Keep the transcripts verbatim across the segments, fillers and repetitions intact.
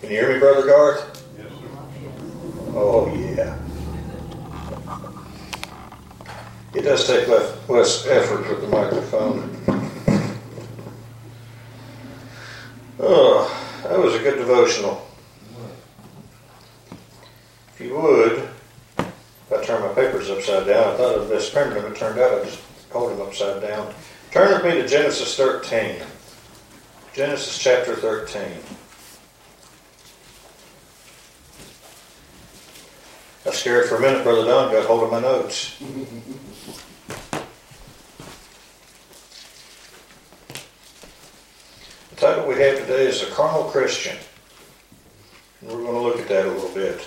Can you hear me, Brother Garth? Yes, sir. Oh, yeah. It does take less, less effort with the microphone. Oh, that was a good devotional. If you would, if I turn my papers upside down, I thought of this printer, but it turned out I just hold them upside down. Turn with me to Genesis thirteen. Genesis chapter thirteen. I was scared for a minute, Brother Don got hold of my notes. The title we have today is A Carnal Christian. And we're going to look at that a little bit.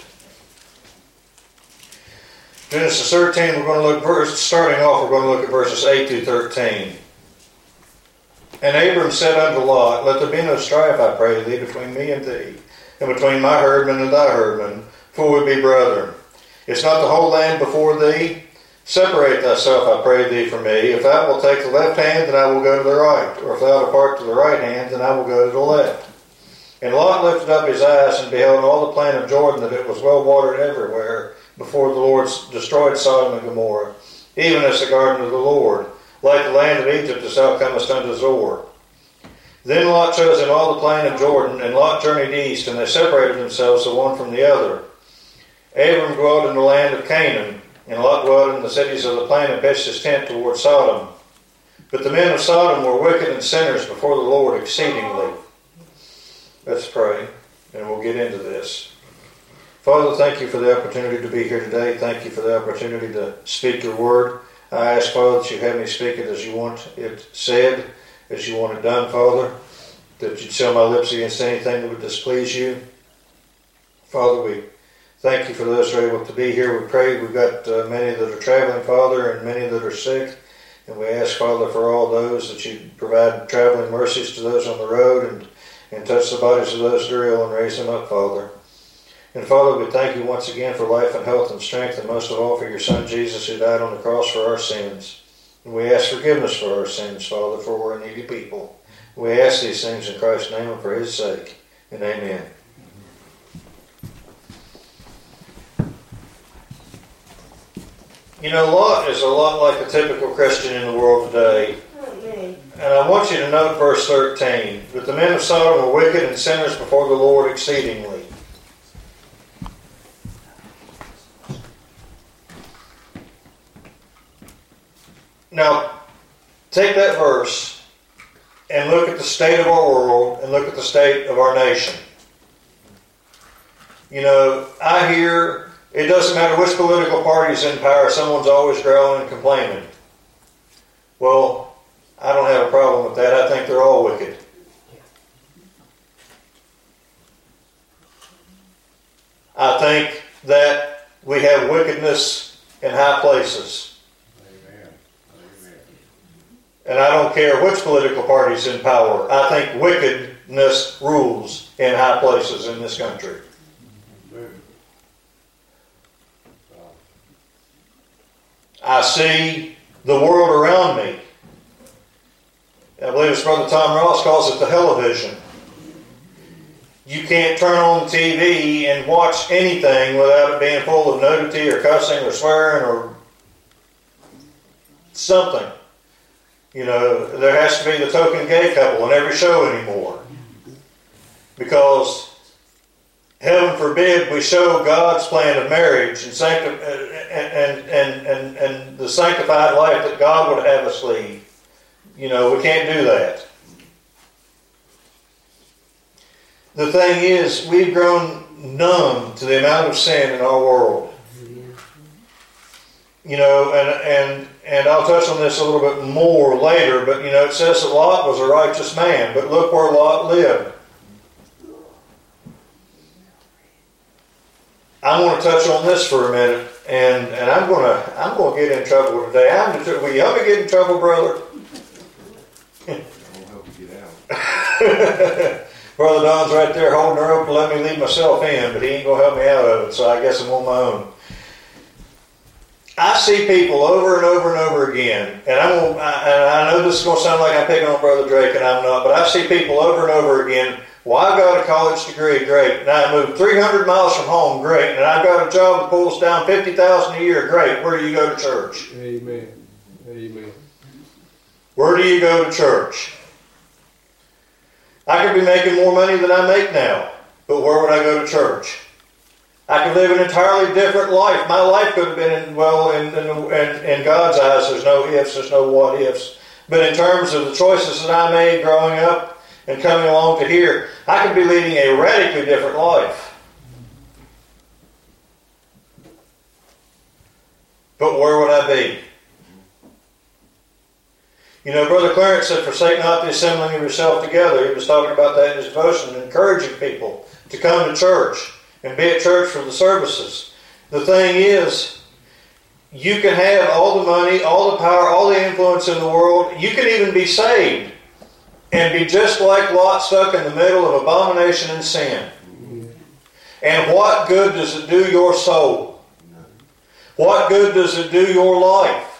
Genesis thirteen, we're going to look, verse, starting off, we're going to look at verses eight through thirteen. And Abram said unto Lot, Let there be no strife, I pray thee, between me and thee, and between my herdmen and thy herdmen, for we be brethren. Is not the whole land before thee? Separate thyself, I pray thee, from me. If thou wilt take the left hand, then I will go to the right. Or if thou depart to the right hand, then I will go to the left. And Lot lifted up his eyes and beheld all the plain of Jordan, that it was well watered everywhere, before the Lord destroyed Sodom and Gomorrah, even as the garden of the Lord, like the land of Egypt as thou comest unto Zoar. Then Lot chose him all the plain of Jordan, and Lot journeyed east, and they separated themselves the one from the other. Abram dwelt in the land of Canaan, and Lot dwelt in the cities of the plain and pitched his tent toward Sodom. But the men of Sodom were wicked and sinners before the Lord exceedingly. Let's pray, and we'll get into this. Father, thank you for the opportunity to be here today. Thank you for the opportunity to speak your word. I ask, Father, that you have me speak it as you want it said, as you want it done, Father, that you'd seal my lips against anything that would displease you. Father, we thank you for those who are able to be here. We pray we've got uh, many that are traveling, Father, and many that are sick. And we ask, Father, for all those that you provide traveling mercies to those on the road and, and touch the bodies of those that are ill and raise them up, Father. And Father, we thank you once again for life and health and strength, and most of all for your Son Jesus, who died on the cross for our sins. And we ask forgiveness for our sins, Father, for we're a needy people. We ask these things in Christ's name and for his sake. And amen. You know, Lot is a lot like a typical Christian in the world today. And I want you to note verse thirteen. But the men of Sodom were wicked and sinners before the Lord exceedingly. Now, take that verse and look at the state of our world and look at the state of our nation. You know, I hear it doesn't matter which political party's in power, someone's always growling and complaining. Well, I don't have a problem with that. I think they're all wicked. I think that we have wickedness in high places. And I don't care which political party's in power. I think wickedness rules in high places in this country. I see the world around me. I believe it's Brother Tom Ross calls it the television. You can't turn on the T V and watch anything without it being full of nudity or cussing or swearing or something. You know, there has to be the token gay couple on every show anymore. Because, heaven forbid, we show God's plan of marriage and, sancti- and, and, and, and the sanctified life that God would have us lead. You know, we can't do that. The thing is, we've grown numb to the amount of sin in our world. You know, and and and I'll touch on this a little bit more later, but you know, it says that Lot was a righteous man, but look where Lot lived. I want to touch on this for a minute, and, and I'm gonna I'm gonna get in trouble today. I'm will you help me get in trouble, brother? I'll help you get out. Brother Don's right there holding her up to let me leave myself in, but he ain't gonna help me out of it, so I guess I'm on my own. I see people over and over and over again, and I'm gonna, I, and I know this is going to sound like I'm picking on Brother Drake, and I'm not, but I see people over and over again. Well, I've got a college degree, great. And I moved three hundred miles from home, great. And I've got a job that pulls down fifty thousand dollars a year, great. Where do you go to church? Amen. Amen. Where do you go to church? I could be making more money than I make now, but where would I go to church? I could live an entirely different life. My life could have been, in, well, in, in, in, in God's eyes, there's no ifs, there's no what ifs. But in terms of the choices that I made growing up, and coming along to here, I could be leading a radically different life. But where would I be? You know, Brother Clarence said, forsake not the assembling of yourself together. He was talking about that in his devotion, encouraging people to come to church and be at church for the services. The thing is, you can have all the money, all the power, all the influence in the world. You can even be saved and be just like Lot, stuck in the middle of abomination and sin. And what good does it do your soul? What good does it do your life?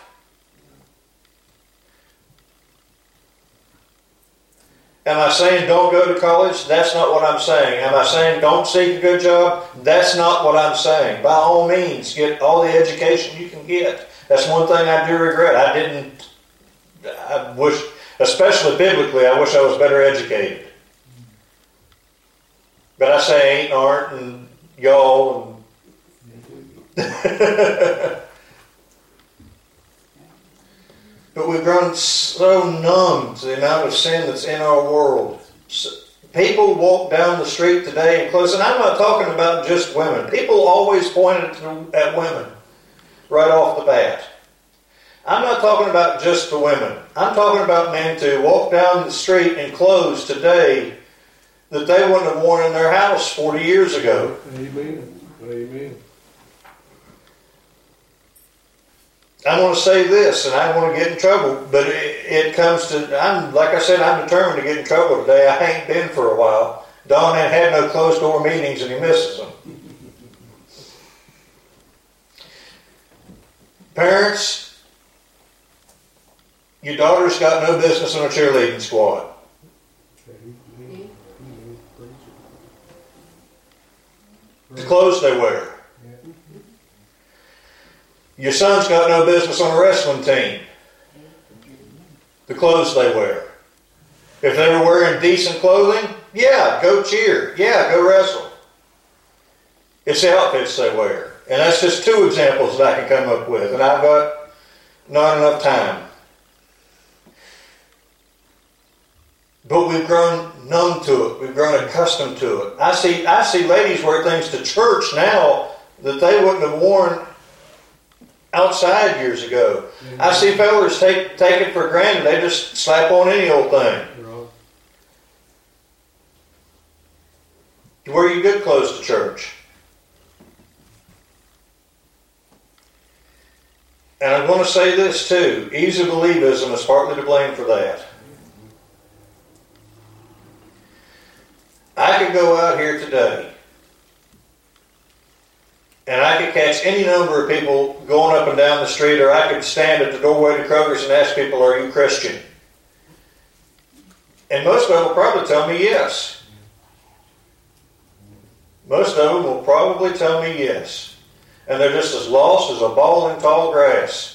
Am I saying don't go to college? That's not what I'm saying. Am I saying don't seek a good job? That's not what I'm saying. By all means, get all the education you can get. That's one thing I do regret. I didn't, I wish... Especially biblically, I wish I was better educated. But I say ain't, aren't, and y'all. And but we've grown so numb to the amount of sin that's in our world. So people walk down the street today and close, and I'm not talking about just women. People always point at women right off the bat. I'm not talking about just the women. I'm talking about men too. Walk down the street in clothes today that they wouldn't have worn in their house forty years ago. Amen. Amen. I want to say this, and I don't want to get in trouble, but it, it comes to, I'm like I said, I'm determined to get in trouble today. I ain't been for a while. Don ain't had no closed-door meetings, and he misses them. Parents, your daughter's got no business on a cheerleading squad. The clothes they wear. Your son's got no business on a wrestling team. The clothes they wear. If they were wearing decent clothing, yeah, go cheer. Yeah, go wrestle. It's the outfits they wear. And that's just two examples that I can come up with. And I've got not enough time. But we've grown numb to it. We've grown accustomed to it. I see I see ladies wear things to church now that they wouldn't have worn outside years ago. Mm-hmm. I see fellas take, take it for granted. They just slap on any old thing. Right. You wear your good clothes to church. And I want to say this too. Ease of believism is partly to blame for that. I could go out here today and I could catch any number of people going up and down the street, or I could stand at the doorway to Kroger's and ask people, are you Christian? And most of them will probably tell me yes. Most of them will probably tell me yes. And they're just as lost as a ball in tall grass.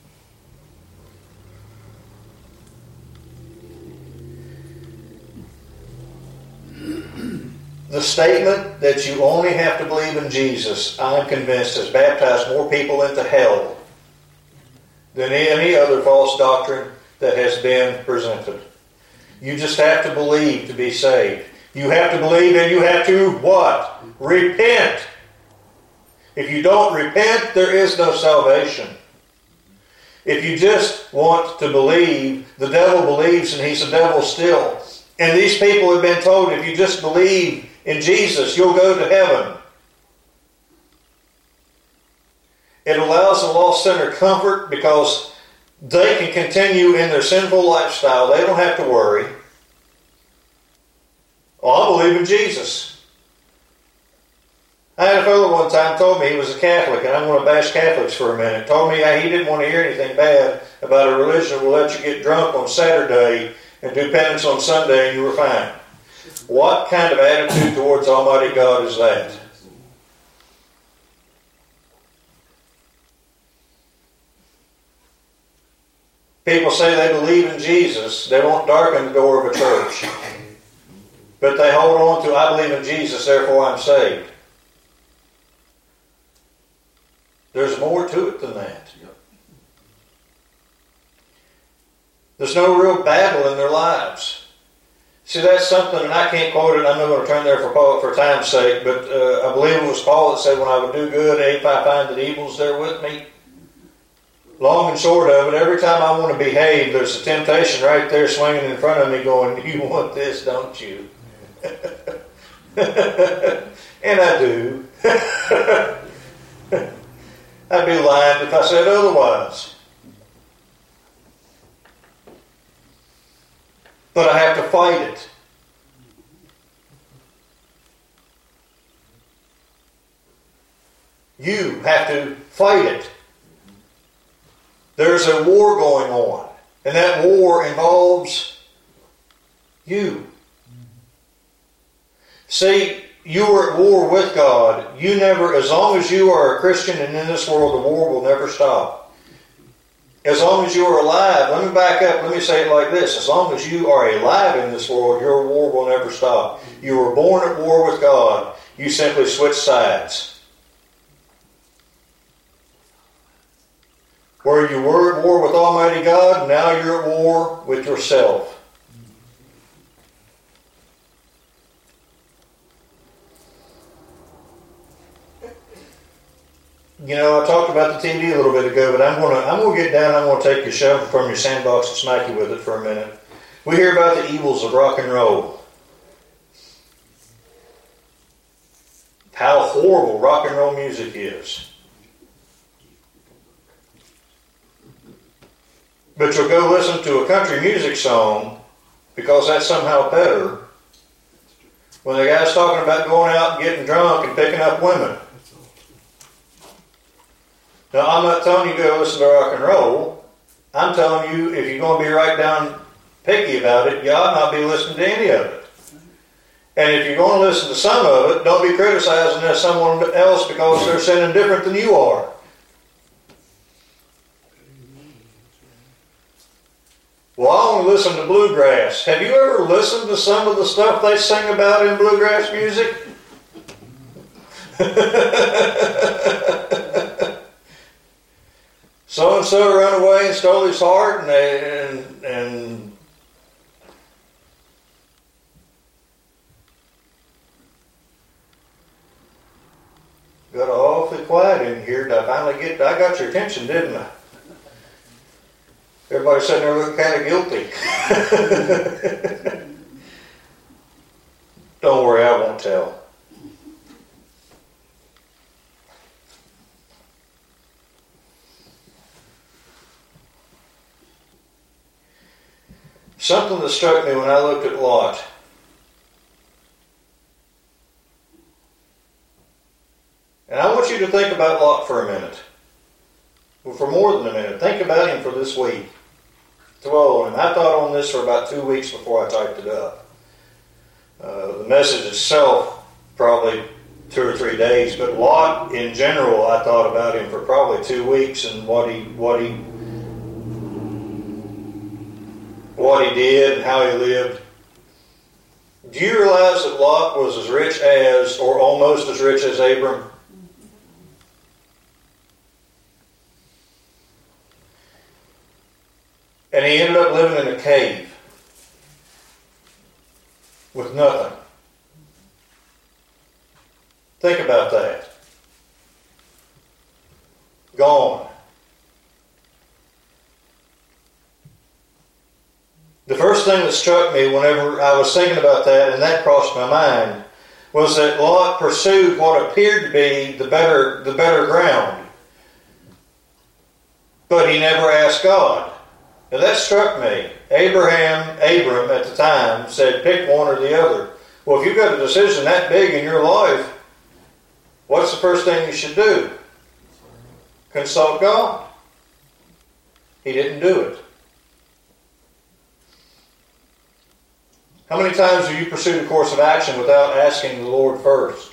The statement that you only have to believe in Jesus, I'm convinced, has baptized more people into hell than any other false doctrine that has been presented. You just have to believe to be saved. You have to believe, and you have to what? Repent. If you don't repent, there is no salvation. If you just want to believe, the devil believes and he's a devil still. And these people have been told, if you just believe in Jesus, you'll go to heaven. It allows the lost sinner comfort because they can continue in their sinful lifestyle. They don't have to worry. Oh, I believe in Jesus. I had a fellow one time told me he was a Catholic, and I'm going to bash Catholics for a minute. Told me he didn't want to hear anything bad about a religion that will let you get drunk on Saturday and do penance on Sunday and you were fine. What kind of attitude towards Almighty God is that? People say they believe in Jesus. They won't darken the door of a church. But they hold on to, I believe in Jesus, therefore I'm saved. There's more to it than that. There's no real battle in their lives. See, that's something, and I can't quote it, I'm not going to turn there for Paul for time's sake, but uh, I believe it was Paul that said, when I would do good, if I find that evil's there with me. Long and short of it, every time I want to behave, there's a temptation right there swinging in front of me going, you want this, don't you? And I do. I'd be lying if I said otherwise. But I have to fight it. You have to fight it. There's a war going on. And that war involves you. See, you are at war with God. You never, as long as you are a Christian and in this world, the war will never stop. As long as you are alive, let me back up, let me say it like this. As long as you are alive in this world, your war will never stop. You were born at war with God. You simply switch sides. Where you were at war with Almighty God, now you're at war with yourself. You know, I talked about the T V a little bit ago, but I'm going to I'm going to get down. I'm going to take your shovel from your sandbox and smack you with it for a minute. We hear about the evils of rock and roll. How horrible rock and roll music is. But you'll go listen to a country music song because that's somehow better when the guy's talking about going out and getting drunk and picking up women. Now, I'm not telling you to go listen to rock and roll. I'm telling you, if you're going to be right down picky about it, you ought not be listening to any of it. And if you're going to listen to some of it, don't be criticizing someone else because they're sinning different than you are. Well, I only listen to bluegrass. Have you ever listened to some of the stuff they sing about in bluegrass music? So-and-so ran away and stole his heart, and, they, and, and got awfully quiet in here. Did I finally get, I got your attention, didn't I? Everybody's sitting there looking kind of guilty. Don't worry, I won't tell. Something that struck me when I looked at Lot. And I want you to think about Lot for a minute. Well, for more than a minute. Think about him for this week. Dwell on him. I thought on this for about two weeks before I typed it up. Uh, the message itself, probably two or three days. But Lot, in general, I thought about him for probably two weeks and what he what he what he did and how he lived. Do you realize that Lot was as rich as, or almost as rich as Abram? And he ended up living in a cave with nothing. Think about that. Gone. The first thing that struck me whenever I was thinking about that, and that crossed my mind, was that Lot pursued what appeared to be the better, the better ground. But he never asked God. Now that struck me. Abraham, Abram at the time, said pick one or the other. Well, if you've got a decision that big in your life, what's the first thing you should do? Consult God. He didn't do it. How many times have you pursued a course of action without asking the Lord first?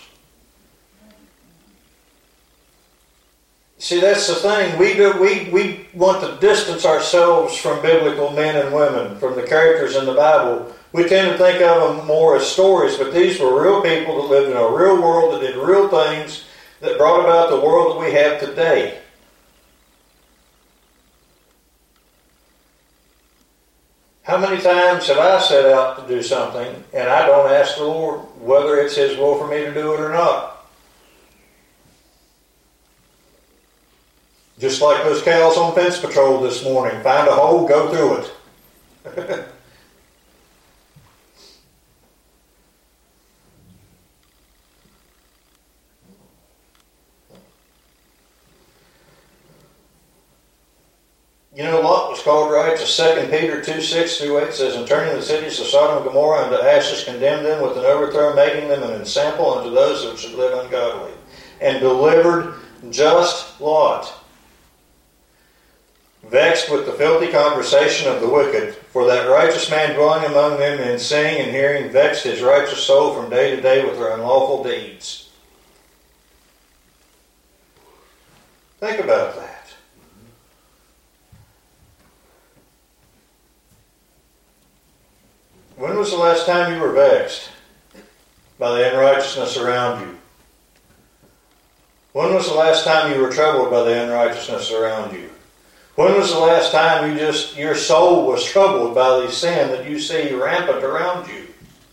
See, that's the thing. We do, we, we want to distance ourselves from biblical men and women, from the characters in the Bible. We tend to think of them more as stories, but these were real people that lived in a real world, that did real things, that brought about the world that we have today. How many times have I set out to do something and I don't ask the Lord whether it's His will for me to do it or not? Just like those cows on fence patrol this morning. Find a hole, go through it. You know, Lot was called righteous. Second Peter two, six through eight says, "And turning the cities of Sodom and Gomorrah unto ashes, condemned them with an overthrow, making them an ensample unto those that should live ungodly. And delivered just Lot, vexed with the filthy conversation of the wicked. For that righteous man dwelling among them in seeing and hearing vexed his righteous soul from day to day with their unlawful deeds." Think about that. When was the last time you were vexed by the unrighteousness around you? When was the last time you were troubled by the unrighteousness around you? When was the last time you just your soul was troubled by the sin that you see rampant around you?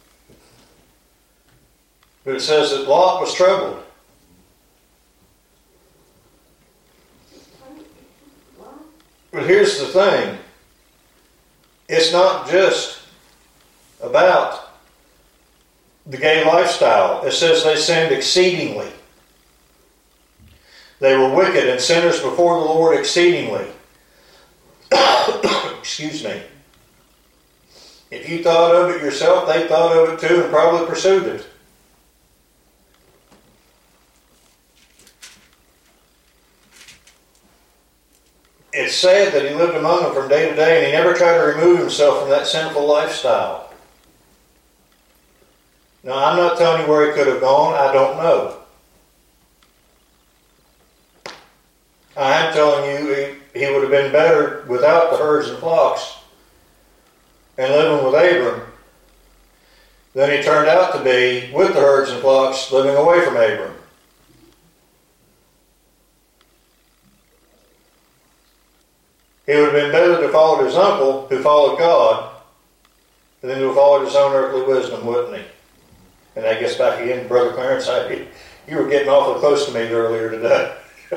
But it says that Lot was troubled. But here's the thing. It's not just about the gay lifestyle. It says they sinned exceedingly. They were wicked and sinners before the Lord exceedingly. Excuse me. If you thought of it yourself, they thought of it too and probably pursued it. It's sad that he lived among them from day to day and he never tried to remove himself from that sinful lifestyle. Now, I'm not telling you where he could have gone. I don't know. I am telling you he, he would have been better without the herds and flocks and living with Abram than he turned out to be with the herds and flocks living away from Abram. He would have been better to follow his uncle, who followed God, than to have followed his own earthly wisdom, wouldn't he? And that gets back again to Brother Clarence. I, you were getting awful close to me earlier today.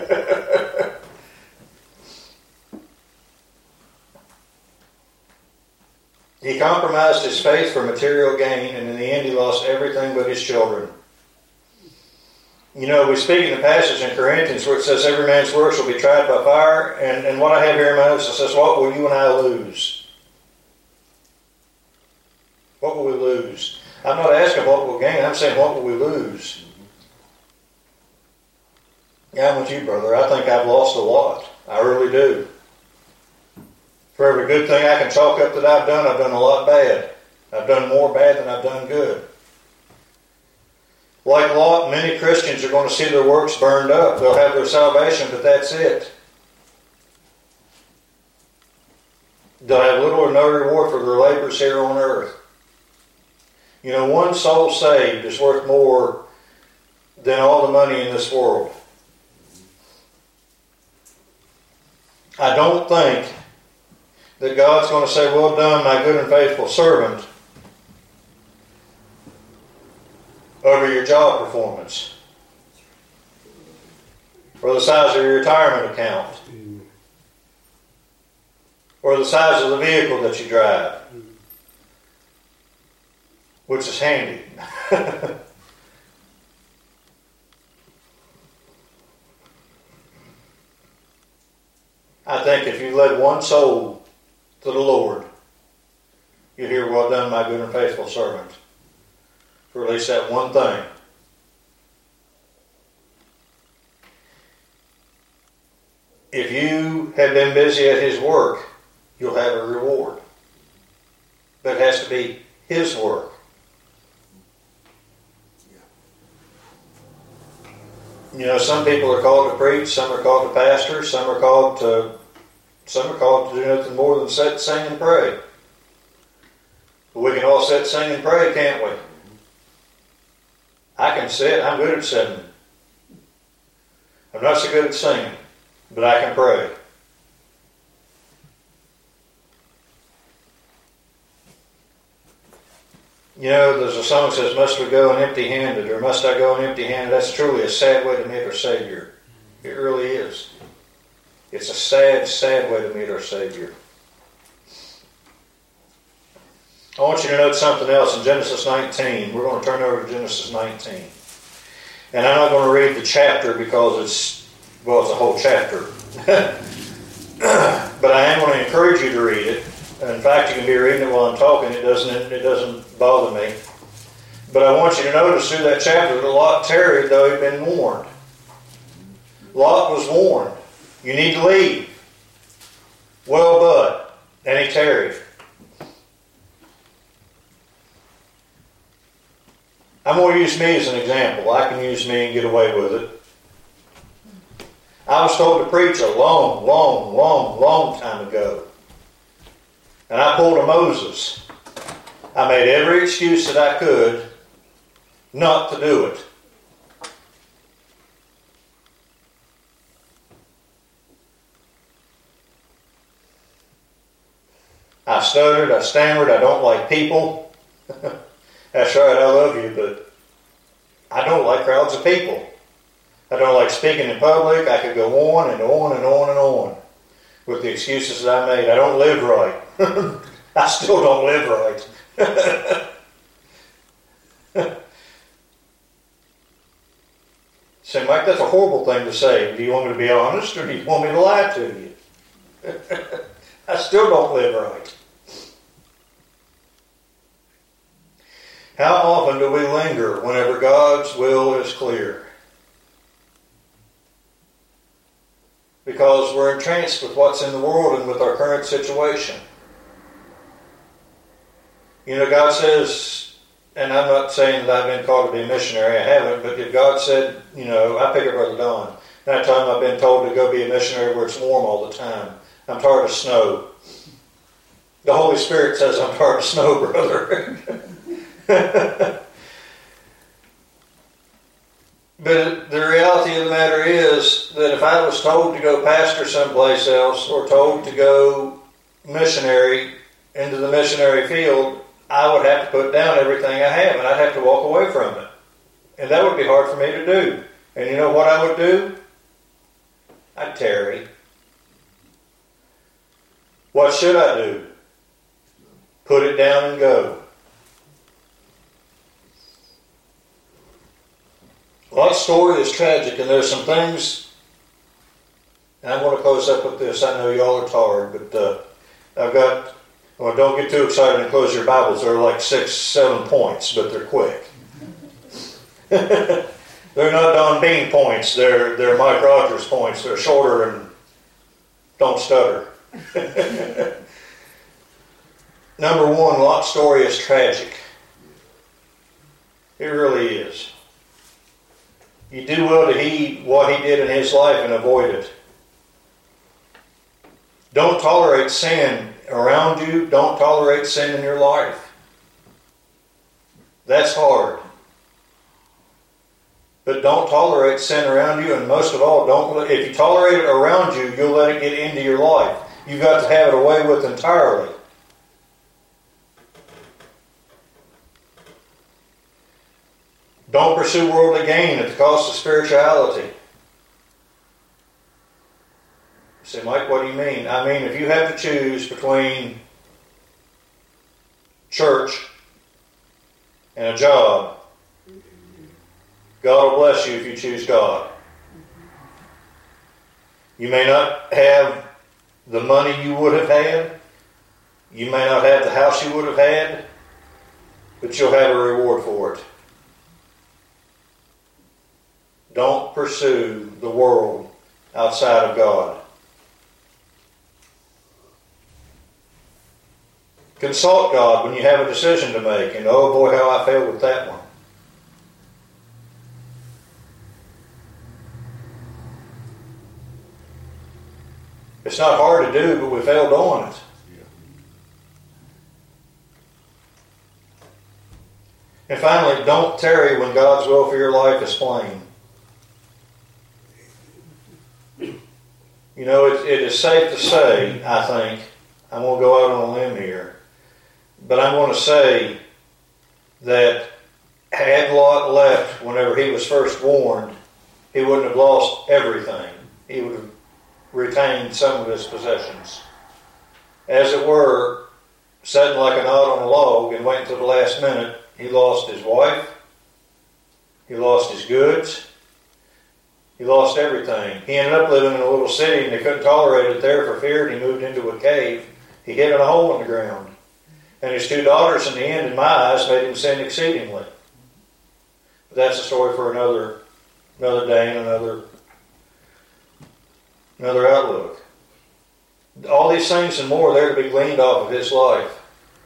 He compromised his faith for material gain, and in the end he lost everything but his children. You know, we speak in the passage in Corinthians where it says every man's work shall be tried by fire, and, and what I have here in my notes, it says, what will you and I lose? What will we lose? I'm not asking what we'll gain, I'm saying what will we lose? Yeah, I'm with you, brother. I think I've lost a lot. I really do. For every good thing I can chalk up that I've done, I've done a lot bad. I've done more bad than I've done good. Like Lot, many Christians are going to see their works burned up. They'll have their salvation, but that's it. They'll have little or no reward for their labors here on earth. You know, one soul saved is worth more than all the money in this world. I don't think that God's going to say, well done, my good and faithful servant, over your job performance, or the size of your retirement account, or the size of the vehicle that you drive, which is handy. I think if you led one soul to the Lord, you hear, well done, my good and faithful servant, for at least that one thing. if you have been busy at His work, you'll have a reward. But it has to be His work. You know, some people are called to preach, some are called to pastor, some are called to some are called to do nothing more than sit, sing, and pray. But we can all sit, sing, and pray, can't we? I can sit. I'm good at sitting. I'm not so good at singing, but I can pray. You know, there's a song that says, must we go empty-handed, or must I go empty-handed? That's truly a sad way to meet our Savior. It really is. It's a sad, sad way to meet our Savior. I want you to note something else in Genesis nineteen. We're going to turn over to Genesis nineteen. And I'm not going to read the chapter because it's, well, it's a whole chapter. But I am going to encourage you to read it. In fact, you can be reading it while I'm talking. It doesn't, it doesn't bother me. But I want you to notice through that chapter that Lot tarried, though he'd been warned. Lot was warned. You need to leave. Well, but. And he tarried. I'm going to use me as an example. I can use me and get away with it. I was told to preach a long, long, long, long time ago. And I pulled a Moses. I made every excuse that I could not to do it. I stuttered, I stammered, I don't like people. That's right, I love you, but I don't like crowds of people. I don't like speaking in public. I could go on and on and on and on with the excuses that I made. I don't live right. I still don't live right. Say, Mike, that's a horrible thing to say. Do you want me to be honest, or do you want me to lie to you? I still don't live right. How often do we linger whenever God's will is clear? Because we're entranced with what's in the world and with our current situation. You know, God says, and I'm not saying that I've been called to be a missionary, I haven't, but if God said, you know, I pick up Brother Don. That time I've been told to go be a missionary where it's warm all the time. I'm tired of snow. The Holy Spirit says I'm tired of snow, brother. But the reality of the matter is that if I was told to go pastor someplace else or told to go missionary into the missionary field, I would have to put down everything I have and I'd have to walk away from it. And that would be hard for me to do. And you know what I would do? I'd tarry. What should I do? Put it down and go. Lot's story is tragic, and there's some things, and I'm going to close up with this. I know y'all are tired, but uh, I've got, well, don't get too excited and close your Bibles. They're like six, seven points, but they're quick. They're not Don Bean points. They're, they're Mike Rogers points. They're shorter and don't stutter. Number one, Lot's story is tragic. It really is. You do well to heed what he did in his life and avoid it. Don't tolerate sin around you. Don't tolerate sin in your life. That's hard. But don't tolerate sin around you, and most of all, don't. If you tolerate it around you, you'll let it get into your life. You've got to have it away with entirely. Don't pursue worldly gain at the cost of spirituality. You say, Mike, what do you mean? I mean, if you have to choose between church and a job, God will bless you if you choose God. You may not have the money you would have had. You may not have the house you would have had, but you'll have a reward for it. Don't pursue the world outside of God. Consult God when you have a decision to make. And oh boy, how I failed with that one. It's not hard to do, but we failed on it. And finally, don't tarry when God's will for your life is plain. You know, it, it is safe to say, I think, I'm going to go out on a limb here, but I'm going to say that had Lot left whenever he was first warned, he wouldn't have lost everything. He would have retained some of his possessions. As it were, sitting like a knot on a log and waiting till the last minute, he lost his wife, he lost his goods, he lost everything. He ended up living in a little city and they couldn't tolerate it there for fear, and he moved into a cave. He hid in a hole in the ground. And his two daughters, in the end, in my eyes, made him sin exceedingly. But that's a story for another another day and another, another outlook. All these things and more are there to be gleaned off of his life.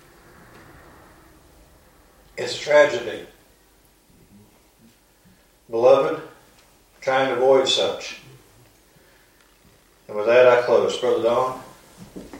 It's a tragedy. Beloved, trying to avoid such. And with that, I close. Brother Don?